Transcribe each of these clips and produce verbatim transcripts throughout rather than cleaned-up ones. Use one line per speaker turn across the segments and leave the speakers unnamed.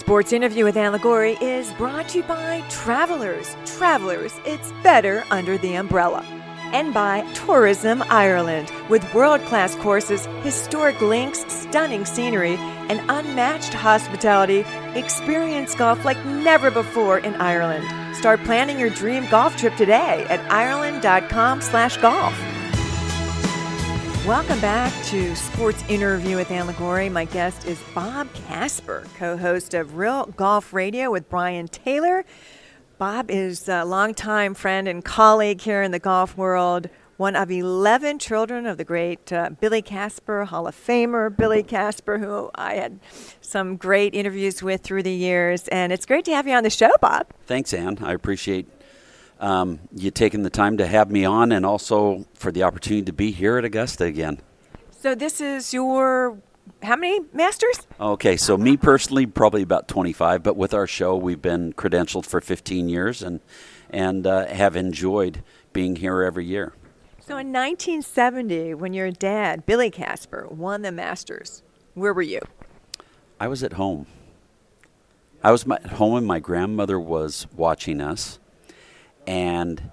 Sports Interview with Ann Liguori is brought to you by Travelers. Travelers, it's better under the umbrella. And by Tourism Ireland, with world-class courses, historic links, stunning scenery, and unmatched hospitality. Experience golf like never before in Ireland. Start planning your dream golf trip today at ireland.com slash golf. Welcome back to Sports Interview with Ann Liguori. My guest is Bob Casper, co-host of Real Golf Radio with Brian Taylor. Bob is a longtime friend and colleague here in the golf world, one of eleven children of the great uh, Billy Casper, Hall of Famer Billy Casper, who I had some great interviews with through the years. And it's great to have you on the show, Bob.
Thanks, Ann. I appreciate um, you taking the time to have me on, and also for the opportunity to be here at Augusta again.
So this is your... How many Masters?
Okay, so me personally, probably about twenty-five, but with our show, we've been credentialed for fifteen years and and uh, have enjoyed being here every year.
So in nineteen seventy, when your dad, Billy Casper, won the Masters, where were you?
I was at home. I was at home, and my grandmother was watching us, and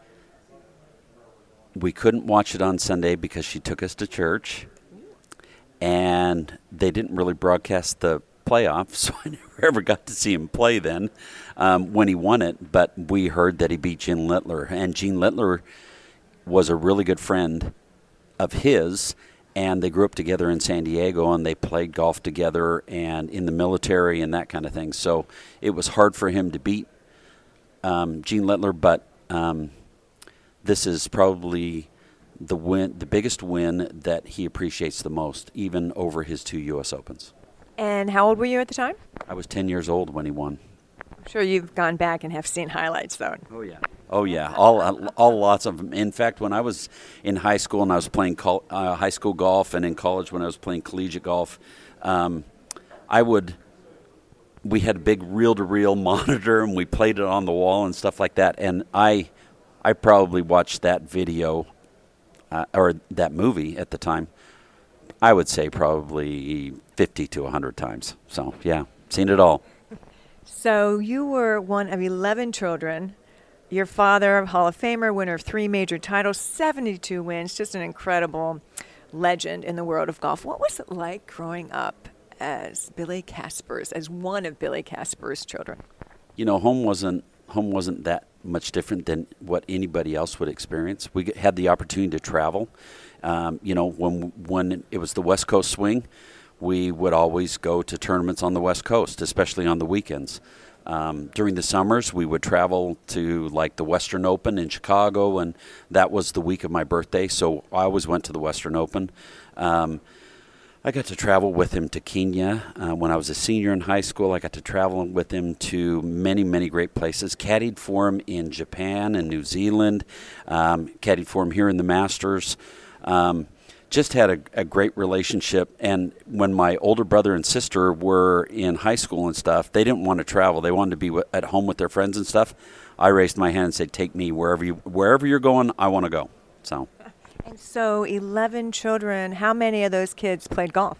we couldn't watch it on Sunday because she took us to church. And they didn't really broadcast the playoffs, so I never ever got to see him play then um, when he won it. But we heard that he beat Gene Littler. And Gene Littler was a really good friend of his, and they grew up together in San Diego, and they played golf together and in the military and that kind of thing. So it was hard for him to beat um, Gene Littler, but um, this is probably the win, the biggest win that he appreciates the most, even over his two U S Opens.
And how old were you at the time?
I was ten years old when he won.
I'm sure you've gone back and have seen highlights, though.
Oh, yeah. Oh, yeah. All all lots of them. In fact, when I was in high school and I was playing col- uh, high school golf, and in college when I was playing collegiate golf, um, I would – we had a big reel-to-reel monitor, and we played it on the wall and stuff like that. And I, I probably watched that video – Uh, or that movie at the time, I would say probably fifty to one hundred times. So, yeah, seen it all.
So you were one of eleven children. Your father, Hall of Famer, winner of three major titles, seventy-two wins, just an incredible legend in the world of golf. What was it like growing up as Billy Casper's, as one of Billy Casper's children?
You know, home wasn't home wasn't that much different than what anybody else would experience. We had the opportunity to travel. Um, you know, when when it was the West Coast swing, we would always go to tournaments on the West Coast, especially on the weekends. Um, during the summers, we would travel to like the Western Open in Chicago, and that was the week of my birthday, so I always went to the Western Open. Um, I got to travel with him to Kenya uh, when I was a senior in high school. I got to travel with him to many, many great places. Caddied for him in Japan and New Zealand. Um, caddied for him here in the Masters. Um, just had a, a great relationship. And when my older brother and sister were in high school and stuff, they didn't want to travel. They wanted to be w- at home with their friends and stuff. I raised my hand and said, "Take me wherever you wherever you're going. I want to go." So.
And so eleven children, how many of those kids played golf?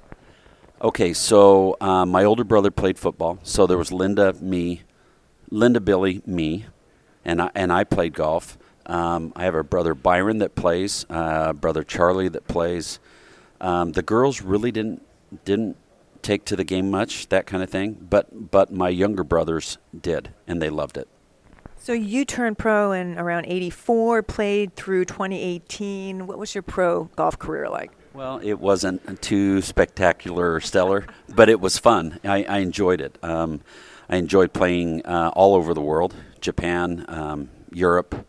Okay, so um, my older brother played football. So there was Linda, me, Linda, Billy, me, and I, and I played golf. Um, I have a brother Byron that plays, uh, brother Charlie that plays. Um, the girls really didn't didn't take to the game much, that kind of thing. But but my younger brothers did, and they loved it.
So you turned pro in around eighty-four, played through twenty eighteen. What was your pro golf career like?
Well, it wasn't too spectacular or stellar, but it was fun. I, I enjoyed it. Um, I enjoyed playing uh, all over the world, Japan, um, Europe,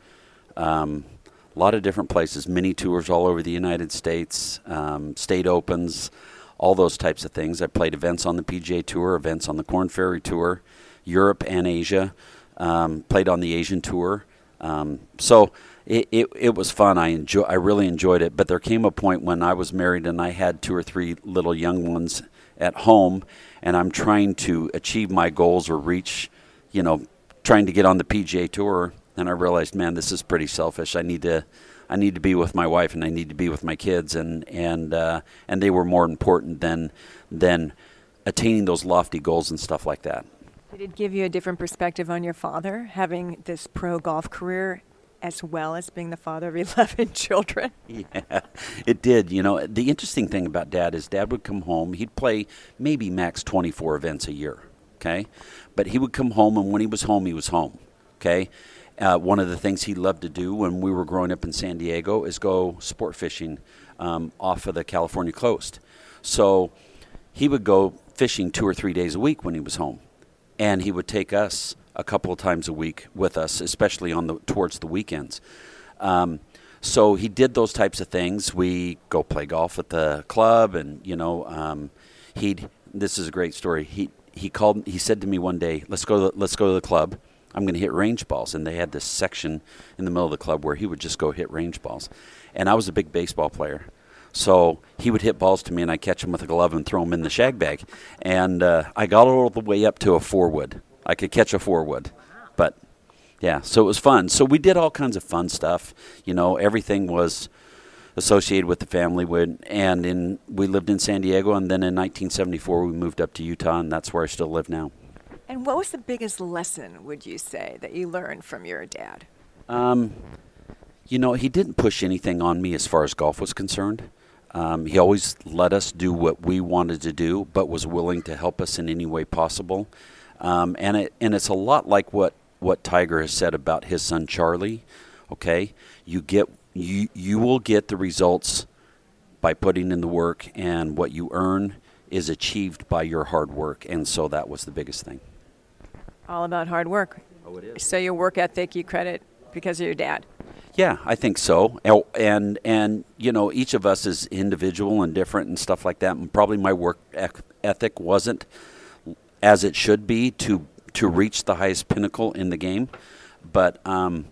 um, a lot of different places, mini tours all over the United States, um, state opens, all those types of things. I played events on the P G A Tour, events on the Korn Ferry Tour, Europe and Asia. Um, played on the Asian Tour, um, so it, it it was fun. I enjoy I really enjoyed it. But there came a point when I was married and I had two or three little young ones at home, and I'm trying to achieve my goals or reach, you know, trying to get on the P G A Tour. And I realized, man, this is pretty selfish. I need to I need to be with my wife and I need to be with my kids, and and uh, and they were more important than than attaining those lofty goals and stuff like that.
Did it give you a different perspective on your father, having this pro golf career as well as being the father of eleven children?
Yeah, it did. You know, the interesting thing about Dad is Dad would come home. He'd play maybe max twenty-four events a year, okay? But he would come home, and when he was home, he was home, okay? Uh, one of the things he loved to do when we were growing up in San Diego is go sport fishing um, off of the California coast. So he would go fishing two or three days a week when he was home. And he would take us a couple of times a week with us, especially on the towards the weekends. Um, so he did those types of things. We go play golf at the club, and you know, um, he'd. This is a great story. He he called. He said to me one day, "Let's go. To, let's go to the club. I'm going to hit range balls." And they had this section in the middle of the club where he would just go hit range balls. And I was a big baseball player. So he would hit balls to me, and I'd catch them with a glove and throw them in the shag bag. And uh, I got all the way up to a four-wood. I could catch a four-wood. But, yeah, so it was fun. So we did all kinds of fun stuff. You know, everything was associated with the family. And in, we lived in San Diego, and then in nineteen seventy-four we moved up to Utah, and that's where I still live now.
And what was the biggest lesson, would you say, that you learned from your dad?
Um, you know, he didn't push anything on me as far as golf was concerned. Um, he always let us do what we wanted to do, but was willing to help us in any way possible. Um, and it and it's a lot like what, what Tiger has said about his son Charlie. Okay, you get you you will get the results by putting in the work, and what you earn is achieved by your hard work. And so that was the biggest thing.
All about hard work.
Oh, it is.
So your work ethic you credit because of your dad.
Yeah, I think so. And, and you know, each of us is individual and different and stuff like that. And probably my work ethic wasn't as it should be to to reach the highest pinnacle in the game. But um,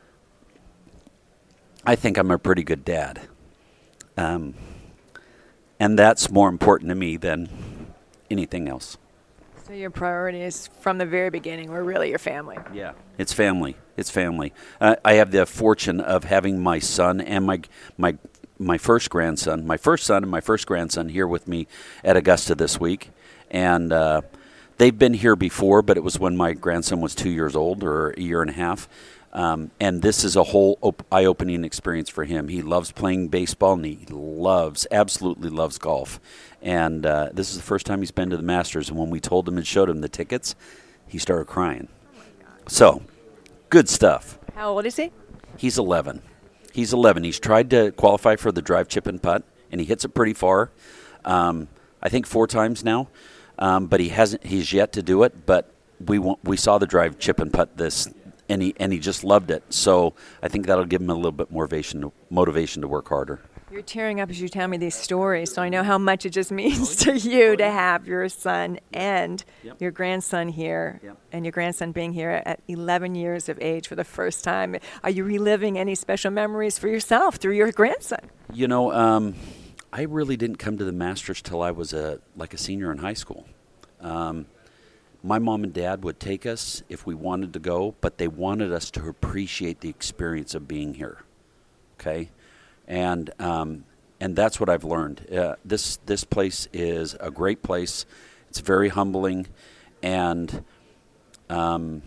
I think I'm a pretty good dad. Um, and that's more important to me than anything else.
So your priorities from the very beginning were really your family.
Yeah, it's family. It's family. Uh, I have the fortune of having my son and my my my first grandson, my first son and my first grandson here with me at Augusta this week, and uh, they've been here before, but it was when my grandson was two years old or a year and a half. Um, and this is a whole op- eye-opening experience for him. He loves playing baseball, and he loves, absolutely loves golf. And uh, this is the first time he's been to the Masters. And when we told him and showed him the tickets, he started crying. Oh my God. So, good stuff.
How old is he?
He's eleven. He's eleven. He's tried to qualify for the drive, chip, and putt, and he hits it pretty far. Um, I think four times now, um, but he hasn't. He's yet to do it. But we want, we saw the drive, chip, and putt this. And he and he just loved it. So I think that'll give him a little bit more motivation, motivation to work harder.
You're tearing up as you tell me these stories, so I know how much it just means to you to have your son and yep. your grandson here, yep. and your grandson being here at eleven years of age for the first time. Are you reliving any special memories for yourself through your grandson?
You know, um, I really didn't come to the Masters till I was a like a senior in high school. Um, My mom and dad would take us if we wanted to go, but they wanted us to appreciate the experience of being here, okay? And um, and that's what I've learned. Uh, this this place is a great place. It's very humbling, and um,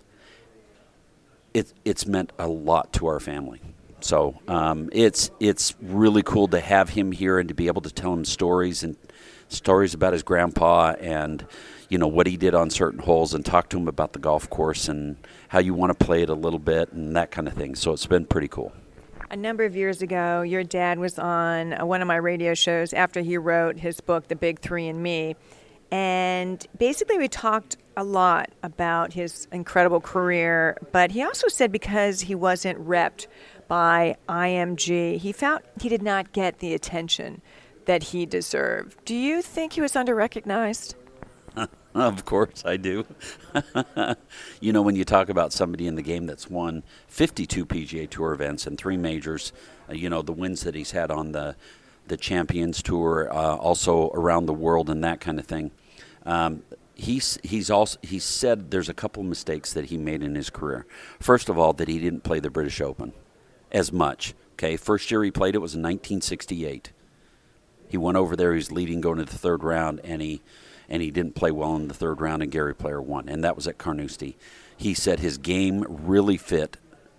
it it's meant a lot to our family. So um, it's it's really cool to have him here and to be able to tell him stories and stories about his grandpa and, you know, what he did on certain holes, and talk to him about the golf course and how you want to play it a little bit and that kind of thing. So it's been pretty cool.
A number of years ago, your dad was on one of my radio shows after he wrote his book, The Big Three and Me. And basically we talked a lot about his incredible career, but he also said because he wasn't repped by I M G, he felt he did not get the attention that he deserved. Do you think he was under-recognized?
Of course I do. You know, when you talk about somebody in the game that's won fifty-two P G A Tour events and three majors, uh, you know, the wins that he's had on the the Champions Tour, uh, also around the world and that kind of thing. Um, he's he's also he's said there's a couple of mistakes that he made in his career. First of all, that he didn't play the British Open as much. Okay, first year he played it was in nineteen sixty-eight. He went over there. He was leading going to the third round, and he and he didn't play well in the third round, and Gary Player won, and that was at Carnoustie. He said his game really fit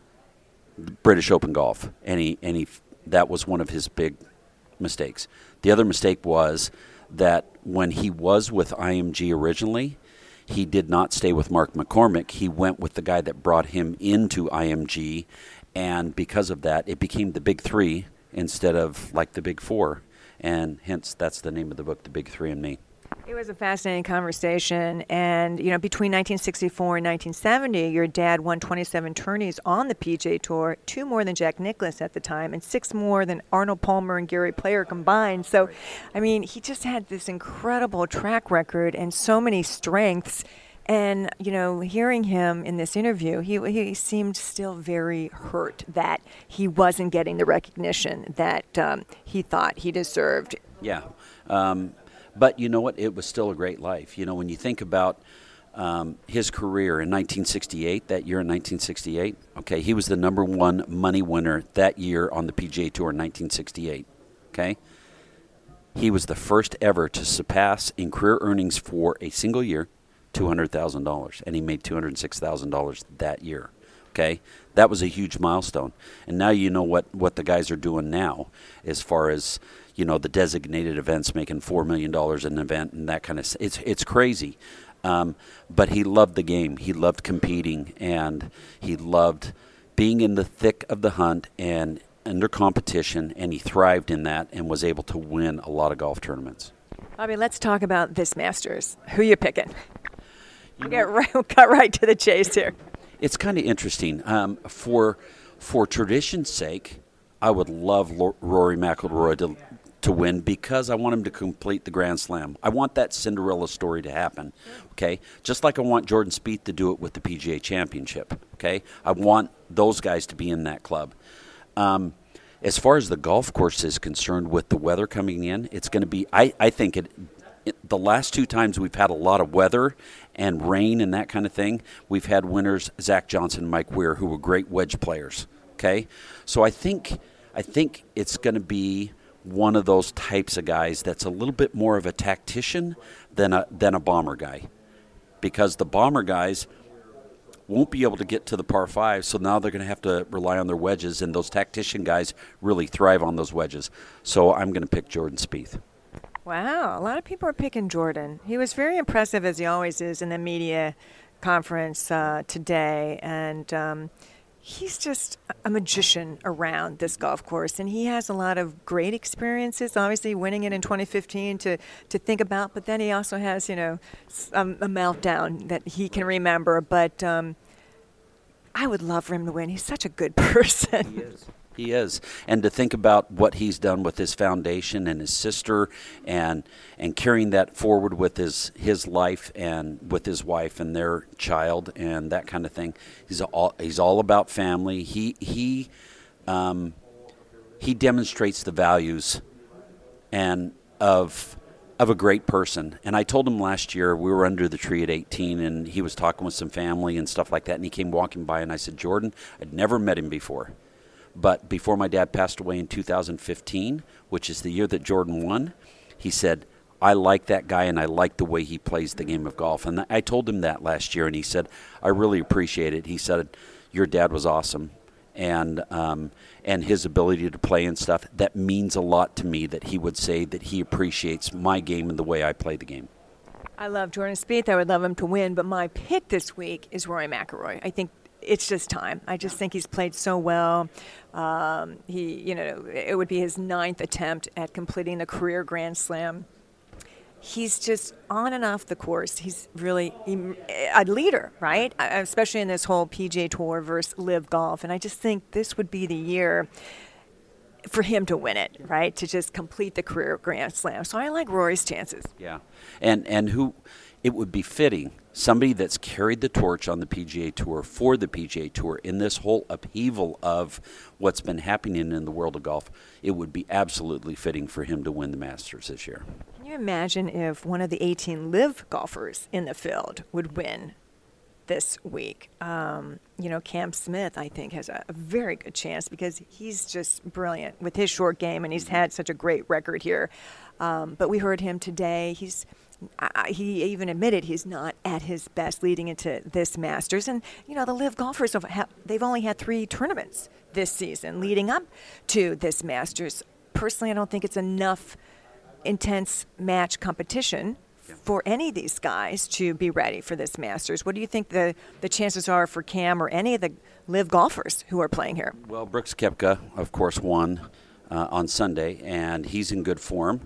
British Open golf, and he and he that was one of his big mistakes. The other mistake was that when he was with I M G originally, he did not stay with Mark McCormick. He went with the guy that brought him into I M G, and because of that, it became the Big Three instead of like the Big Four, and hence that's the name of the book, The Big Three and Me.
It was a fascinating conversation, and you know, between nineteen sixty-four and nineteen seventy, your dad won twenty-seven tourneys on the P G A Tour, two more than Jack Nicklaus at the time, and six more than Arnold Palmer and Gary Player combined. So, I mean, he just had this incredible track record and so many strengths. And you know, hearing him in this interview, he he seemed still very hurt that he wasn't getting the recognition that um, he thought he deserved.
Yeah. Um, But you know what? It was still a great life. You know, when you think about um, his career in nineteen sixty-eight, that year in nineteen sixty-eight, okay, he was the number one money winner that year on the P G A Tour in nineteen sixty-eight, okay? He was the first ever to surpass in career earnings for a single year two hundred thousand dollars, and he made two hundred six thousand dollars that year, okay? That was a huge milestone. And now you know what, what the guys are doing now as far as, you know, the designated events making four million dollars an event and that kind of – it's it's crazy. Um, but he loved the game. He loved competing, and he loved being in the thick of the hunt and under competition, and he thrived in that and was able to win a lot of golf tournaments.
Bobby, let's talk about this Masters. Who you picking? You get right, we'll cut right to the chase here.
It's kind of interesting. Um, for for tradition's sake, I would love L- Rory McIlroy to to win because I want him to complete the Grand Slam. I want that Cinderella story to happen, okay? Just like I want Jordan Spieth to do it with the P G A Championship, okay? I want those guys to be in that club. Um, as far as the golf course is concerned, with the weather coming in, it's going to be, I, I think it, it, the last two times we've had a lot of weather and rain and that kind of thing, we've had winners, Zach Johnson and Mike Weir, who were great wedge players, okay? So I think I think it's going to be one of those types of guys that's a little bit more of a tactician than a than a bomber guy, because the bomber guys won't be able to get to the par five, so now they're going to have to rely on their wedges, and those tactician guys really thrive on those wedges. So I'm going to pick Jordan Spieth.
Wow, a lot of people are picking Jordan. He was very impressive, as he always is, in the media conference uh, today, and um, he's just a magician around this golf course, and he has a lot of great experiences, obviously winning it in twenty fifteen to, to think about, but then he also has, you know, a, a meltdown that he can remember, but um, I would love for him to win. He's such a good person.
He is. He is. And to think about what he's done with his foundation and his sister, and and carrying that forward with his, his life and with his wife and their child and that kind of thing. He's all he's all about family. He he um, he demonstrates the values and of of a great person. And I told him last year, we were under the tree at eighteen, and he was talking with some family and stuff like that, and he came walking by, and I said, Jordan, I'd never met him before. But before my dad passed away in two thousand fifteen, which is the year that Jordan won, he said, I like that guy and I like the way he plays the game of golf. And I told him that last year, and he said, I really appreciate it. He said, your dad was awesome. And um, and his ability to play and stuff, that means a lot to me, that he would say that he appreciates my game and the way I play the game.
I love Jordan Spieth. I would love him to win, but my pick this week is Rory McIlroy. I think it's just time. I just think he's played so well. Um, he, you know, it would be his ninth attempt at completing the career Grand Slam. He's just on and off the course. He's really a leader, right? Especially in this whole P G A Tour versus Live Golf. And I just think this would be the year for him to win it, right? To just complete the career Grand Slam. So I like Rory's chances.
Yeah, and and who, it would be fitting, somebody that's carried the torch on the P G A Tour for the P G A Tour in this whole upheaval of what's been happening in the world of golf, it would be absolutely fitting for him to win the Masters this year.
Can you imagine if one of the eighteen Live golfers in the field would win this week? Um, you know, Cam Smith, I think, has a, a very good chance because he's just brilliant with his short game, and he's had such a great record here. Um, but we heard him today. He's I, he even admitted he's not at his best leading into this Masters. And, you know, the Live golfers, have, have, they've only had three tournaments this season leading up to this Masters. Personally, I don't think it's enough intense match competition for any of these guys to be ready for this Masters. What do you think the, the chances are for Cam or any of the Live golfers who are playing here?
Well, Brooks Koepka, of course, won uh, on Sunday, and he's in good form.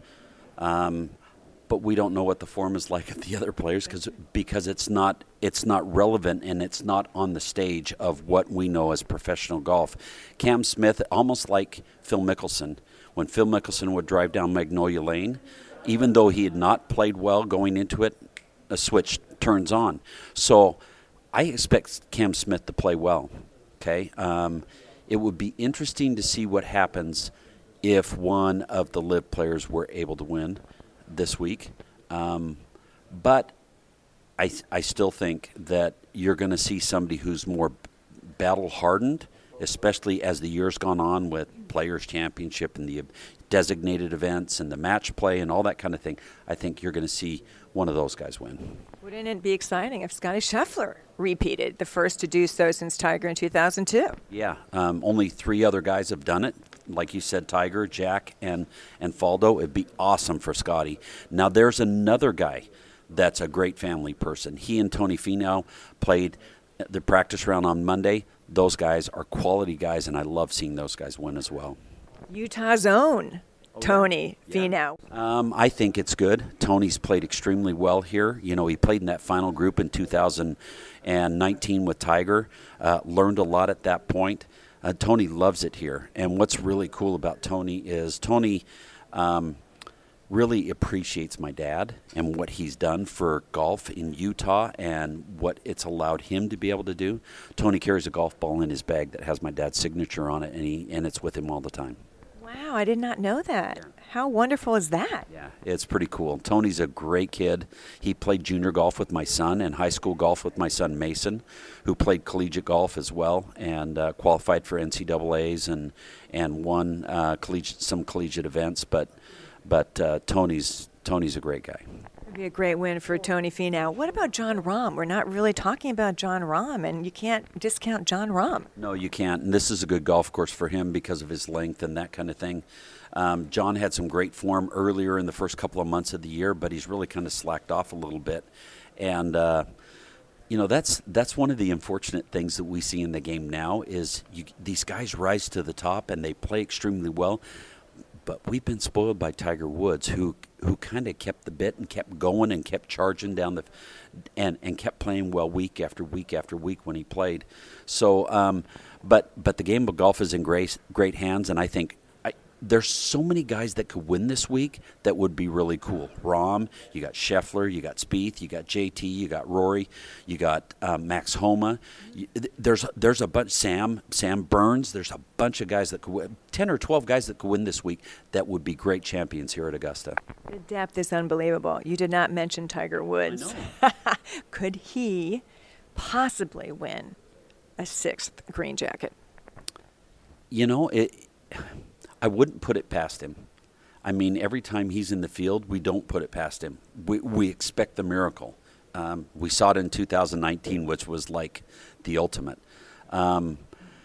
Um, but we don't know what the form is like of the other players because because it's not it's not relevant and it's not on the stage of what we know as professional golf. Cam Smith, almost like Phil Mickelson, when Phil Mickelson would drive down Magnolia Lane, even though he had not played well going into it, a switch turns on. So I expect Cam Smith to play well. Okay, um, it would be interesting to see what happens if one of the Live players were able to win this week. Um, but I, I still think that you're going to see somebody who's more battle-hardened, especially as the year's gone on with Players' Championship and the designated events and the match play and all that kind of thing. I think you're going to see one of those guys win.
Wouldn't it be exciting if Scottie Scheffler repeated, the first to do so since Tiger in two thousand two?
Yeah, um, only three other guys have done it. Like you said, Tiger, Jack, and, and Faldo. It'd be awesome for Scottie. Now, there's another guy that's a great family person. He and Tony Finau played the practice round on Monday. Those guys are quality guys, and I love seeing those guys win as well.
Utah's own
oh,
Tony
yeah.
Finau.
Um, I think it's good. Tony's played extremely well here. You know, he played in that final group in two thousand nineteen with Tiger, uh, learned a lot at that point. Uh, Tony loves it here. And what's really cool about Tony is Tony um, really appreciates my dad and what he's done for golf in Utah and what it's allowed him to be able to do. Tony carries a golf ball in his bag that has my dad's signature on it, and he and it's with him all the time.
Wow, I did not know that. Yeah. How wonderful is that?
Yeah, it's pretty cool. Tony's a great kid. He played junior golf with my son and high school golf with my son Mason, who played collegiate golf as well and uh, qualified for N C double A's and and won uh, collegiate some collegiate events. But but uh, Tony's Tony's a great guy.
It'd be a great win for Tony Finau. What about Jon Rahm? We're not really talking about Jon Rahm, and you can't discount Jon Rahm.
No, you can't. And this is a good golf course for him because of his length and that kind of thing. Um, John had some great form earlier in the first couple of months of the year, but he's really kind of slacked off a little bit. And, uh, you know, that's that's one of the unfortunate things that we see in the game now is you, these guys rise to the top and they play extremely well. But we've been spoiled by Tiger Woods, who who kind of kept the bit and kept going and kept charging down the, and and kept playing well week after week after week when he played. So, um, but but the game of golf is in great great hands, and I think I, there's so many guys that could win this week that would be really cool. Rahm, you got Scheffler, you got Spieth, you got J T, you got Rory, you got uh, Max Homa. You, there's there's a bunch. Sam Sam Burns. There's a bunch of guys that could win. ten or twelve guys that could win this week that would be great champions here at Augusta.
The depth is unbelievable. You did not mention Tiger Woods. Could he possibly win a sixth green jacket?
You know, it. I wouldn't put it past him. I mean, every time he's in the field, we don't put it past him. We we expect the miracle. Um, we saw it in two thousand nineteen, which was like the ultimate. Um,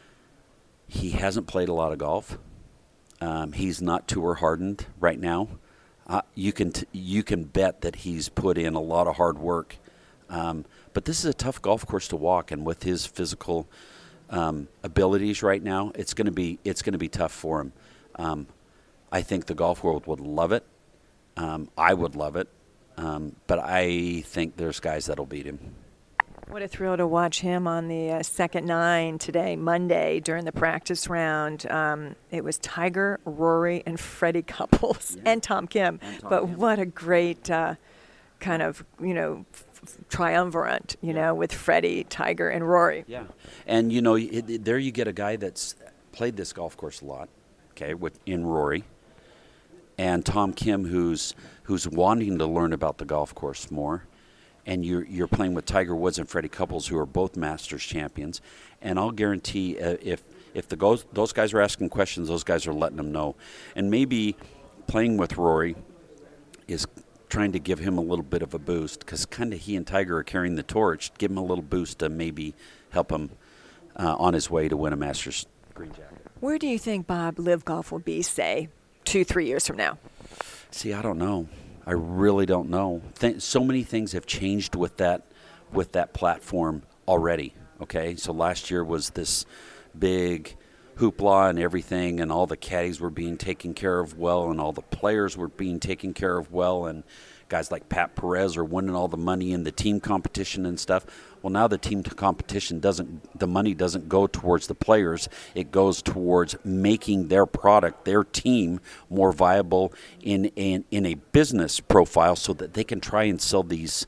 he hasn't played a lot of golf. Um, he's not tour hardened right now. Uh, you can t- you can bet that he's put in a lot of hard work. Um, but this is a tough golf course to walk, and with his physical um, abilities right now, it's going to be it's going to be tough for him. Um, I think the golf world would love it. Um, I would love it, um, but I think there's guys that'll beat him.
What a thrill to watch him on the uh, second nine today, Monday, during the practice round. Um, it was Tiger, Rory, and Freddie Couples, yeah. and Tom Kim. And Tom but Kim. What a great uh, kind of, you know, f- triumvirate, you yeah. know, with Freddie, Tiger, and Rory.
Yeah, and, you know, it, it, there you get a guy that's played this golf course a lot, okay, with in Rory, and Tom Kim, who's who's wanting to learn about the golf course more. And you're you're playing with Tiger Woods and Freddie Couples, who are both Masters champions. And I'll guarantee uh, if if the goes, those guys are asking questions, those guys are letting them know. And maybe playing with Rory is trying to give him a little bit of a boost, because kind of he and Tiger are carrying the torch. Give him a little boost to maybe help him uh, on his way to win a Masters green jacket.
Where do you think Bob Live Golf will be, say, two, three years from now?
See, I don't know. I really don't know. Th- so many things have changed with that with that platform already. Okay, so last year was this big hoopla and everything, and all the caddies were being taken care of well, and all the players were being taken care of well, and guys like Pat Perez are winning all the money in the team competition and stuff. Well, now the team competition doesn't, the money doesn't go towards the players. It goes towards making their product, their team, more viable in, in, in a business profile so that they can try and sell these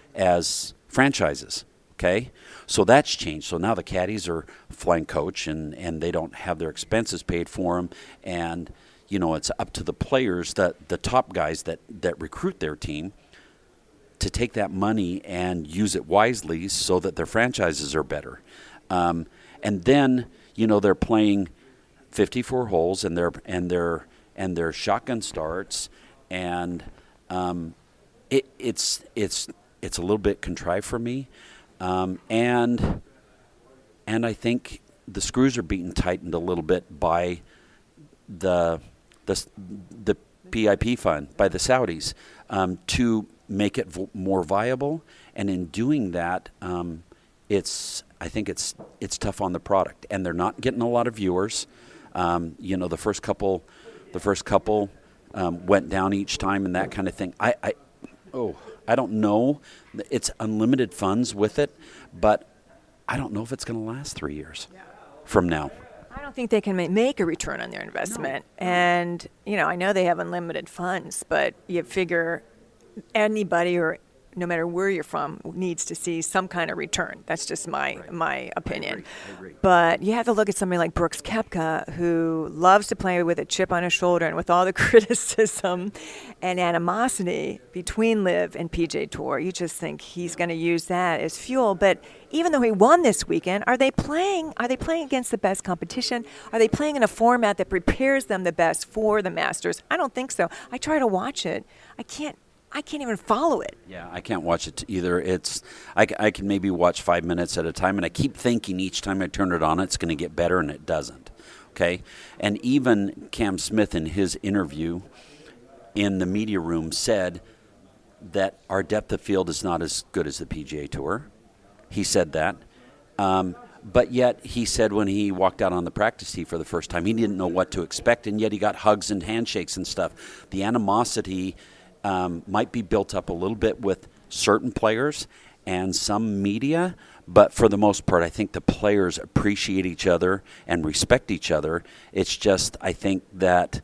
as franchises. Okay, so that's changed. So now the caddies are flying coach, and, and they don't have their expenses paid for them. And, you know, it's up to the players, that the top guys that, that recruit their team, to take that money and use it wisely so that their franchises are better. Um, and then, you know, they're playing fifty-four holes, and they're and they're and they're shotgun starts, and um, it, it's it's it's a little bit contrived for me. Um, and and I think the screws are being tightened a little bit by the the the P I P fund, by the Saudis, um, to make it v- more viable. And in doing that, um, it's I think it's it's tough on the product, and they're not getting a lot of viewers. Um, you know, the first couple the first couple um, went down each time, and that kind of thing. I, I oh. I don't know. It's unlimited funds with it, but I don't know if it's going to last three years yeah. from now.
I don't think they can ma- make a return on their investment. No. And, you know, I know they have unlimited funds, but you figure anybody, or no matter where you're from, needs to see some kind of return. That's just my right. my opinion.
I agree. I agree.
But you have to look at somebody like Brooks Koepka, who loves to play with a chip on his shoulder, and with all the criticism and animosity between Liv and P G A Tour, you just think he's going to use that as fuel. But even though he won this weekend, are they playing? Are they playing against the best competition? Are they playing in a format that prepares them the best for the Masters? I don't think so. I try to watch it. I can't. I can't even follow it.
Yeah, I can't watch it either. It's I, I can maybe watch five minutes at a time, and I keep thinking each time I turn it on, it's going to get better, and it doesn't. Okay? And even Cam Smith, in his interview in the media room, said that our depth of field is not as good as the P G A Tour. He said that. Um, but yet he said when he walked out on the practice tee for the first time, he didn't know what to expect, and yet he got hugs and handshakes and stuff. The animosity Um, might be built up a little bit with certain players and some media, but for the most part, I think the players appreciate each other and respect each other. It's just, I think that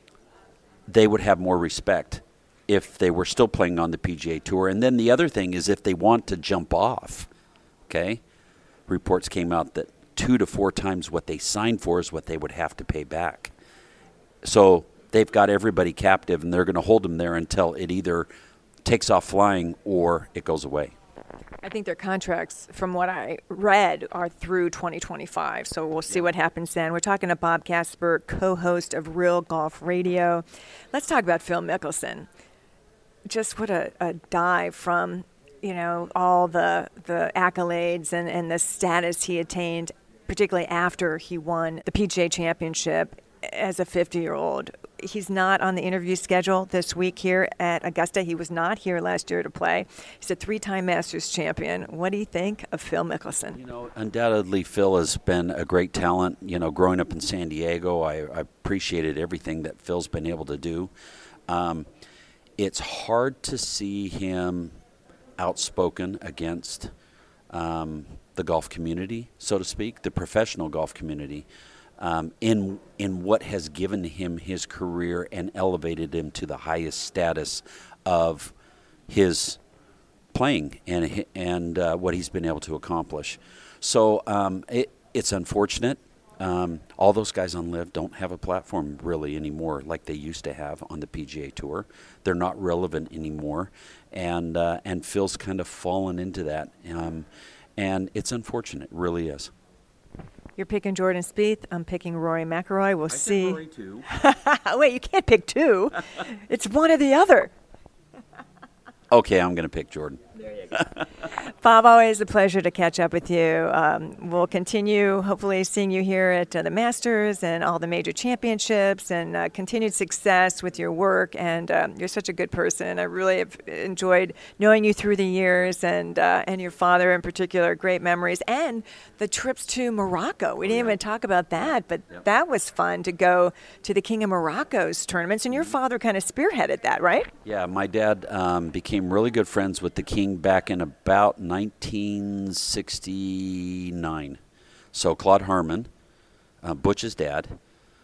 they would have more respect if they were still playing on the P G A Tour. And then the other thing is, if they want to jump off, okay, reports came out that two to four times what they signed for is what they would have to pay back. So they've got everybody captive, and they're going to hold them there until it either takes off flying or it goes away.
I think their contracts, from what I read, are through twenty twenty-five, so we'll see yeah. what happens then. We're talking to Bob Casper, co-host of Real Golf Radio. Let's talk about Phil Mickelson. Just what a, a dive from, you know, all the the accolades and, and the status he attained, particularly after he won the P G A Championship as a fifty-year-old. He's not on the interview schedule this week here at Augusta. He was not here last year to play. He's a three-time Masters champion. What do you think of Phil Mickelson?
You know, undoubtedly Phil has been a great talent. You know, growing up in San Diego, I, I appreciated everything that Phil's been able to do. Um, it's hard to see him outspoken against um, the golf community, so to speak, the professional golf community. Um, in in what has given him his career and elevated him to the highest status of his playing and and uh, what he's been able to accomplish. So um, it, it's unfortunate. Um, all those guys on Live don't have a platform really anymore like they used to have on the P G A Tour. They're not relevant anymore, and uh, and Phil's kind of fallen into that, um, and it's unfortunate. It really is.
You're picking Jordan Spieth. I'm picking Rory McIlroy. We'll
I
see.
Rory too.
Wait, you can't pick two. It's one or the other.
Okay, I'm going to pick Jordan.
There you go. Bob, always a pleasure to catch up with you. Um, we'll continue, hopefully, seeing you here at uh, the Masters and all the major championships and uh, continued success with your work. And um, you're such a good person. I really have enjoyed knowing you through the years, and uh, and your father in particular, great memories. And the trips to Morocco. We didn't even talk about that, but yep. that was fun to go to the King of Morocco's tournaments. And your father kind of spearheaded that, right?
Yeah, my dad um, became really good friends with the King back in about nineteen sixty-nine. So Claude Harmon, uh, Butch's dad,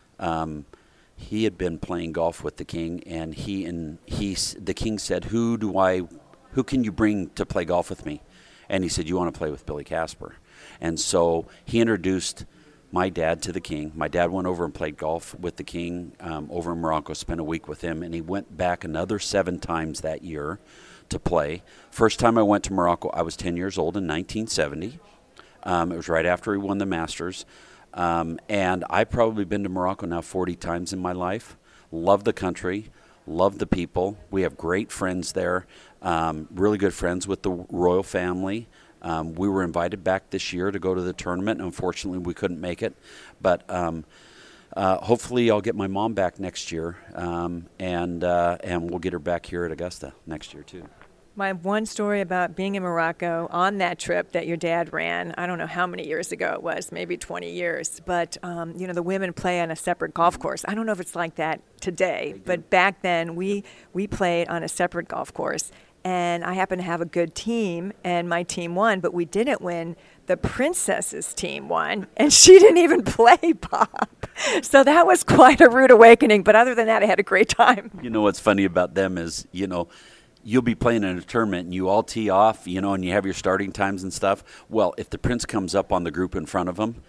um, he had been playing golf with the King, and he and he, the King said, "Who do I, who can you bring to play golf with me?" And he said, "You want to play with Billy Casper?" And so he introduced my dad to the King. My dad went over and played golf with the King um, over in Morocco, spent a week with him, and he went back another seven times that year to play. First time I went to Morocco, I was ten years old in nineteen seventy. Um, it was right after he won the Masters. Um, and I've probably been to Morocco now forty times in my life. Love the country, love the people. We have great friends there, um, really good friends with the royal family. Um, we were invited back this year to go to the tournament. Unfortunately, we couldn't make it. But um, uh, hopefully I'll get my mom back next year, um, and uh, and we'll get her back here at Augusta next year too.
My one story about being in Morocco on that trip that your dad ran, I don't know how many years ago it was, maybe twenty years, but, um, you know, the women play on a separate golf course. I don't know if it's like that today, but back then we, we played on a separate golf course, and I happened to have a good team, and my team won, but we didn't win. The princess's team won, and she didn't even play, Bob. So that was quite a rude awakening, but other than that, I had a great time.
You know what's funny about them is, you know, you'll be playing in a tournament and you all tee off, you know, and you have your starting times and stuff. Well, if the prince comes up on the group in front of them,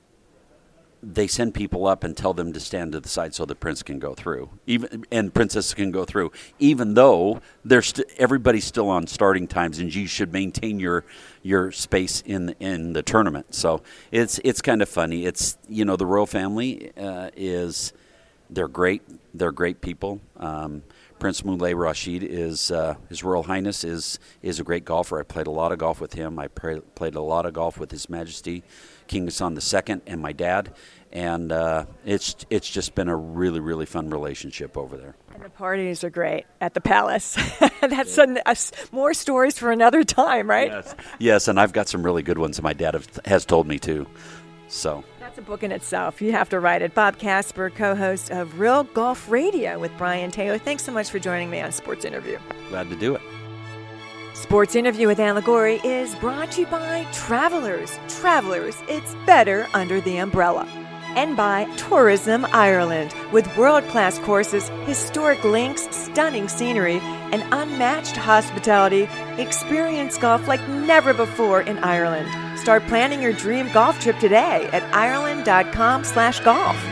they send people up and tell them to stand to the side so the prince can go through, even and princess can go through, even though they're st- everybody's still on starting times, and you should maintain your your space in in the tournament. So it's it's kind of funny. It's, you know, the royal family uh, is they're great. They're great people. Um, Prince Moulay Rashid is uh, His Royal Highness is is a great golfer. I played a lot of golf with him. I pray, played a lot of golf with His Majesty King Hassan the Second and my dad, and uh, it's it's just been a really really fun relationship over there.
And the parties are great at the palace. That's yeah. a, a, more stories for another time, right?
Yes, yes, and I've got some really good ones that my dad have, has told me too. So
that's a book in itself. You have to write it. Bob Casper, co-host of Real Golf Radio with Brian Taylor. Thanks so much for joining me on Sports Interview.
Glad to do it.
Sports Interview with Ann Liguori is brought to you by Travelers. Travelers, it's better under the umbrella. And by Tourism Ireland, with world-class courses, historic links, stunning scenery, and unmatched hospitality. Experience golf like never before in Ireland. Start planning your dream golf trip today at Ireland dot com slash golf.